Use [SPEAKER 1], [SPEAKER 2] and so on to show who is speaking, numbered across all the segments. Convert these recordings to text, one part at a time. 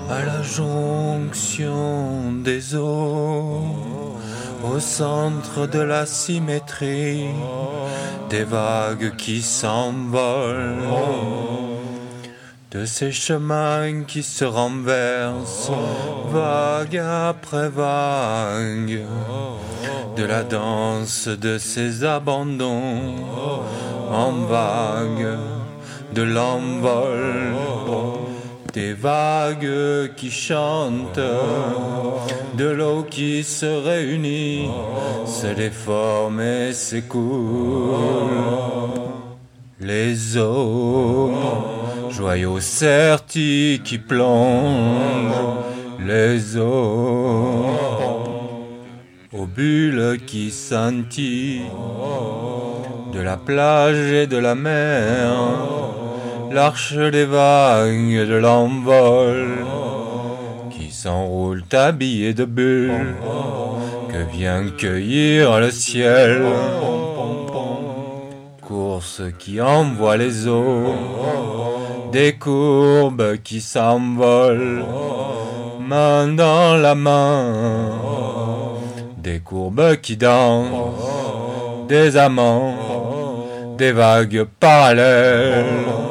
[SPEAKER 1] à la jonction des eaux, au centre de la symétrie, des vagues qui s'envolent, de ces chemins qui se renversent, vague après vague, de la danse de ces abandons, en vague, de l'envol, des vagues qui chantent, de l'eau qui se réunit, se déforme et s'écoule. Les eaux, joyaux sertis qui plongent, les eaux, aux bulles qui scintillent, de la plage et de la mer, l'arche des vagues de l'envol, qui s'enroulent habillés de bulles, que vient cueillir le ciel. Course qui envoie les eaux, des courbes qui s'envolent, main dans la main, des courbes qui dansent, des amants, des vagues parallèles,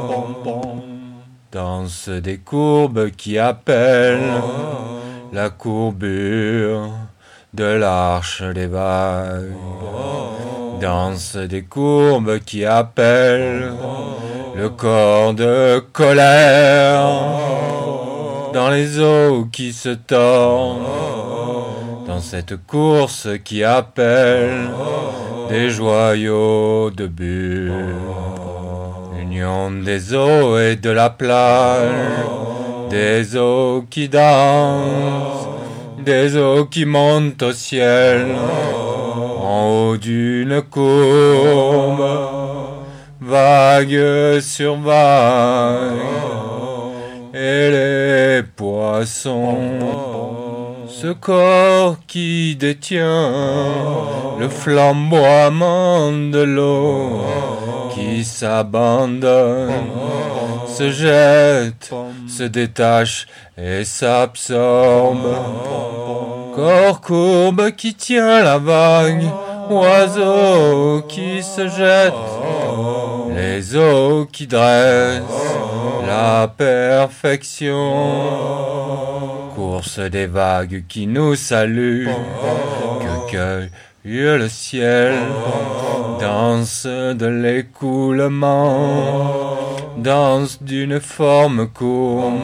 [SPEAKER 1] danse des courbes qui appellent la courbure de l'arche des vagues, danse des courbes qui appellent le corps de colère, dans les eaux qui se tordent, dans cette course qui appelle des joyaux de bulles. L'union des eaux et de la plage, des eaux qui dansent, des eaux qui montent au ciel, en haut d'une courbe, vague sur vague, et les poissons, ce corps qui détient le flamboiement de l'eau, qui s'abandonne, se jette, se détache et s'absorbe. Corps courbe qui tient la vague, oiseau qui se jette, les eaux qui dressent la perfection. Course des vagues qui nous saluent, que cueille le ciel, danse de l'écoulement, danse d'une forme courbe.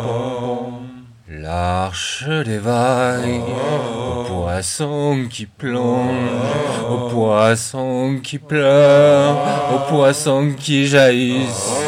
[SPEAKER 1] L'arche des vagues, aux poissons qui plongent, aux poissons qui pleurent, aux poissons qui jaillissent,